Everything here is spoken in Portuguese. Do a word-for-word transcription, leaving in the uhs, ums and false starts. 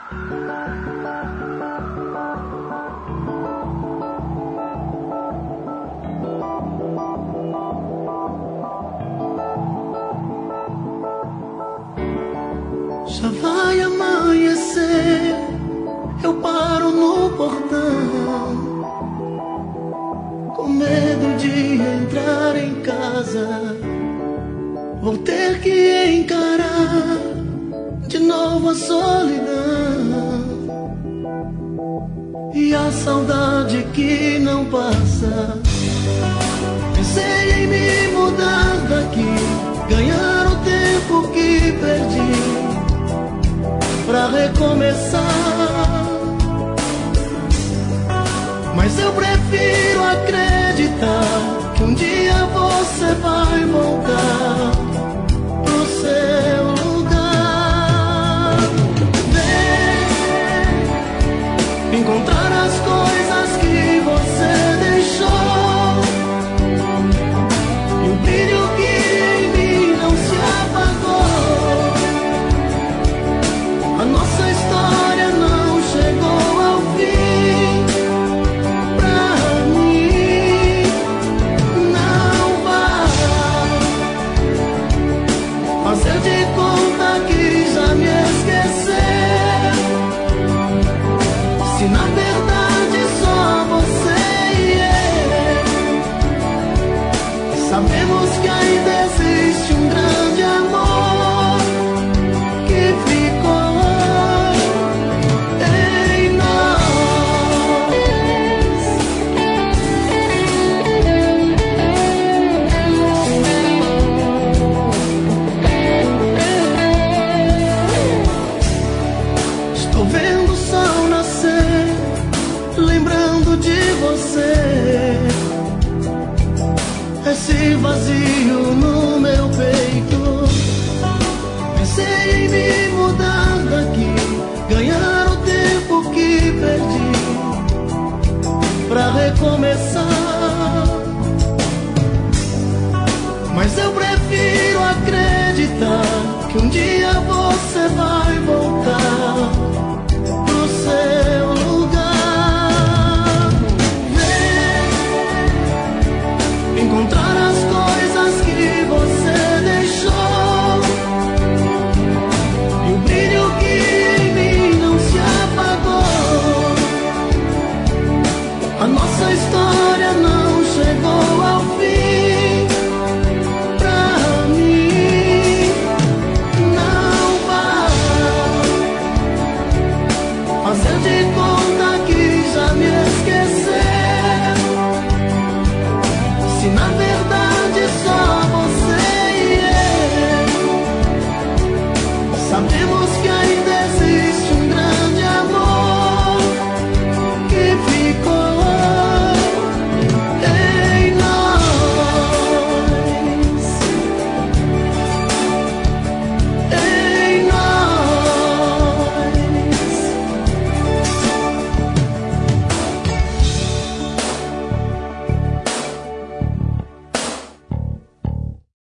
Já vai amanhecer, eu paro no portão, com medo de entrar em casa. Vou ter que encarar de novo a solidão e a saudade que não passa. Pensei em me mudar daqui, ganhar o tempo que perdi pra recomeçar, mas eu prefiro acreditar que um dia você vai voltar pro seu lugar. Vem encontrar as coisas que você deixou e o brilho que em mim não se apagou. A nossa história não chegou ao fim. Pra mim, não vai fazer de conta que já me esqueceu, se na verdade só você e eu sabemos que ainda existe um grande amor que ficou em nós. Estou vendo o sol nascer, lembrando de você, esse vazio no meu peito. Pensei em me mudar daqui, ganhar o tempo que perdi pra recomeçar, mas eu prefiro acreditar que um dia você vai